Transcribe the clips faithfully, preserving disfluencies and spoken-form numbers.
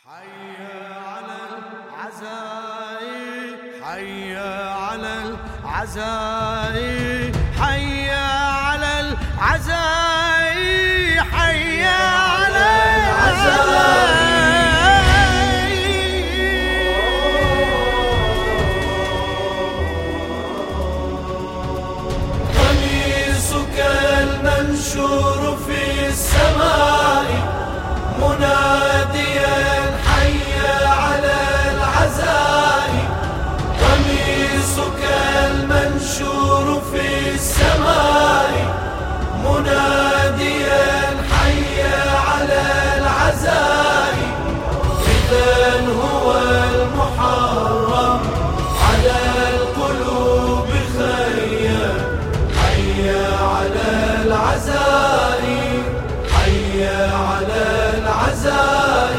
حي على العزاء، حي على العزاء، حي على العزاء، حي على العزاء. قميصك المنشور في السماء مناديا حي على العزاء. قميصك المنشور في السماء مناديا حي على العزاء. إذن هو المحرم على القلوب خيا، حي على العزاء، حي على العزاء.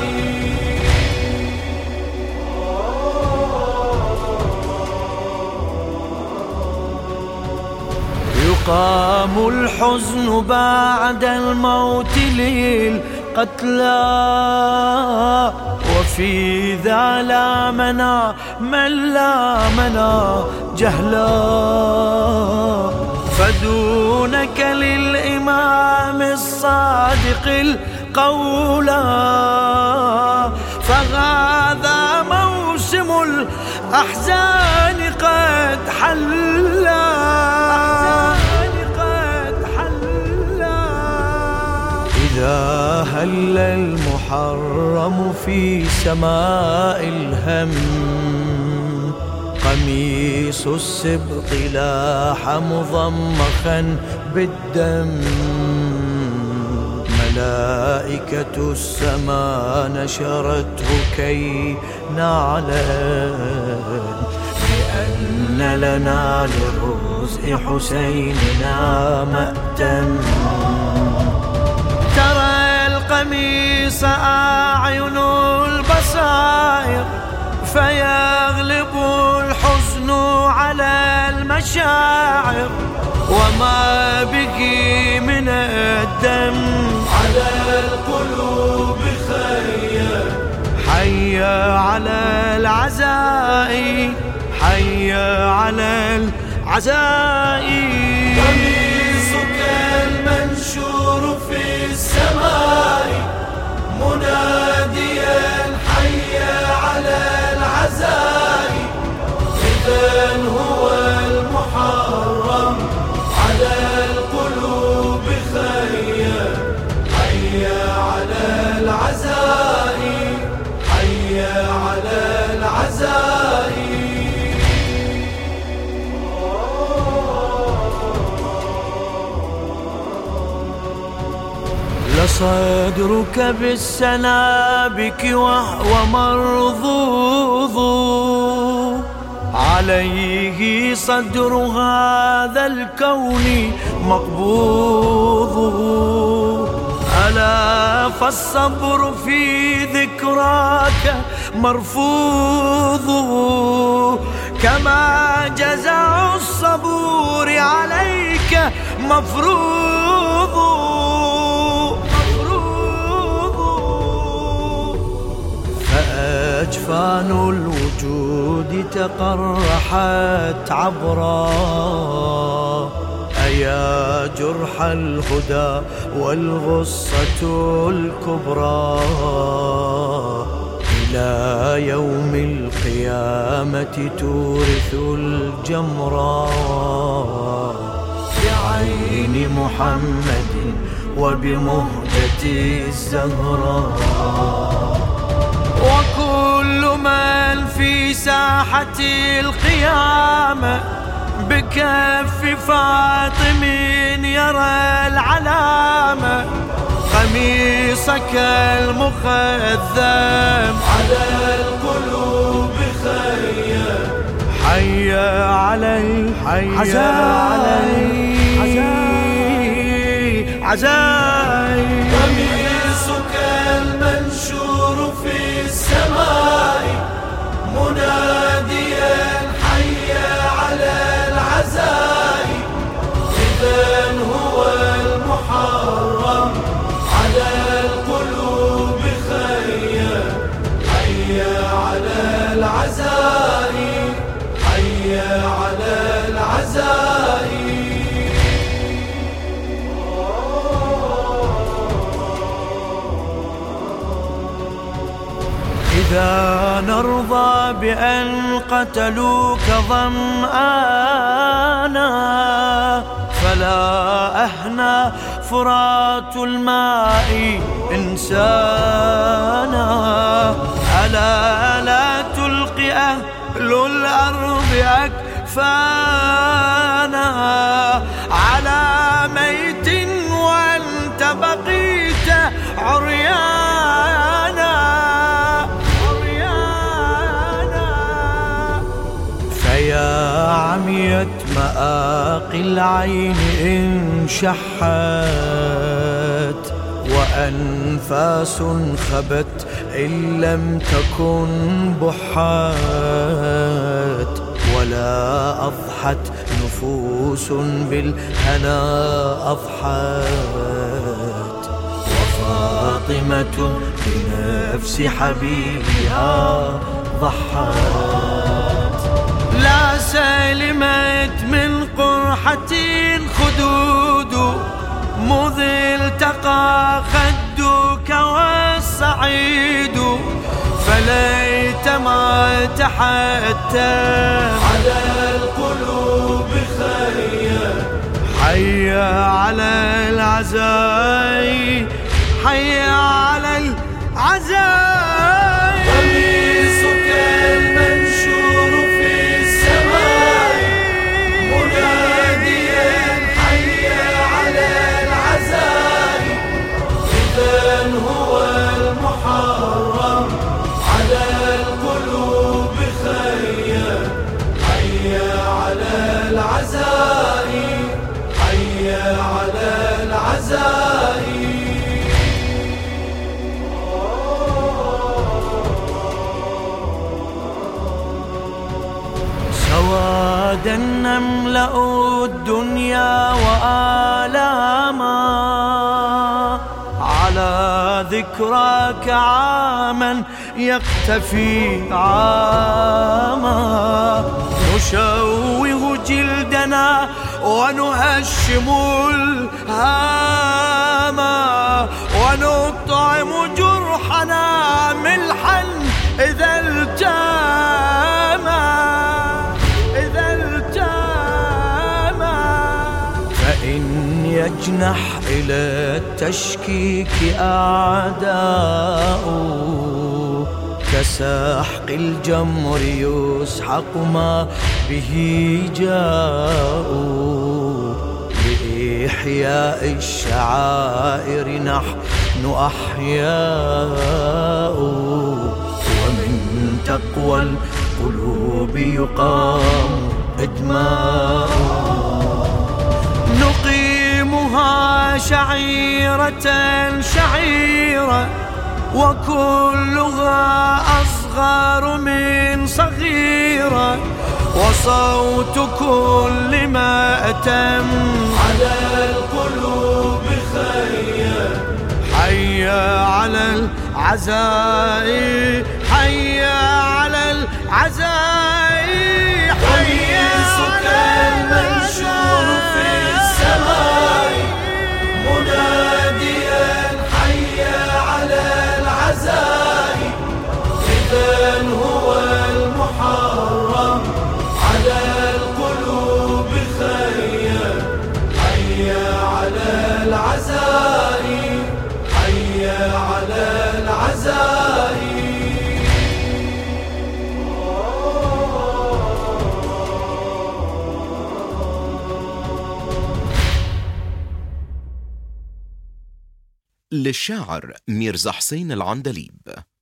يقام الحزن بعد الموت للقتلى، وفي ذا لا منا من لا منا جهلا. فدونك للإمام الصادق القولا، فهذا موسم الأحزان قد حلا. إذا هل المحرم في سماء الهم، قميص السبط لاح مضمخا بالدم. ملائكة السماء نشرته كي نعلم بأن لنا لرزق حسيننا مأتم. ترى القميص أعين البصائر، فيغلب الحزن على المشاعر. وما به من الدم على القلوب خيا، حي على العزاء، حي على العزاء. قميصك المنشور في السماء مناديا حي على العزاء. إذن هو المحرم على القلوب خيا، حي على العزاء، حي على العزاء. لصدرك بالسنابك وهو مرضوض، عليه صدر هذا الكون مقبوض. ألا فالصبر في ذكراك مرفوض، كما جزع الصبور عليك مفروض. فأجفان الوجود تقرحت عبرا، أيا جرح الهدى والغصة الكبرى. إلى يوم القيامة تورث الجمرا، بعين محمد وبمهجة الزهراء. وكل من في ساحة القيامة بكف فاطم يرى العلامة. قميصك المخذم على القلوب خيا، حي على العزاء. قميصك المنشور في السماء مناديا حي على العزاء. إذن هو المحرم على القلوب خيا، العزاء. إذا نرضى بأن قتلوك ظمآنا فلا أهنى فرات الماء إنسانا. ألا لا تلقي أهل الأرض أكفانا على ميت وأنت بقيت عريانا. فيا عميت مآقي العين إن شحت وأنفاس خبت إن لم تكن بحات. ولا أضحت نفوس بالهنا أضحت وفاطمة بنفس حبيبها ضحت. لا سلمت من قرحة خدود مذ التقى خدك والسعيد. فليت ما تحتم على القلوب خيا حيا على العزاء حيا على العزاء. قميصك المنشور في السماء مناديا حيا على العزاء. إذن هو المحرم على القلوب خيا حيا على العزاء حيا على العزاء. سوادا نملأ الدنيا وآلاما على ذكراك عاما يختفي عاما. نشوه جلدنا ونهشم الهاما ونطعم جرحنا ملحا إذا التاما إذا التاما. فإن يجنح إلى التشكيك أعداء كساحق الجمر يسحق ما به جاءوا. لإحياء الشعائر نحن أحياء ومن تقوى القلوب يقام إدماء. نقيمها شعيرة شعيرة وكلها أصغر من صغيرة. وصوت كل ما أتم على القلوب خيا حيا على العزاء حيا على العزاء. قميصك المنشور في السماء مناديا حيا على العزاء. إذن هو المحرم على القلوب خيا حيا على العزاء حيا على العزاء. للشاعر ميرزا حسين العندليب.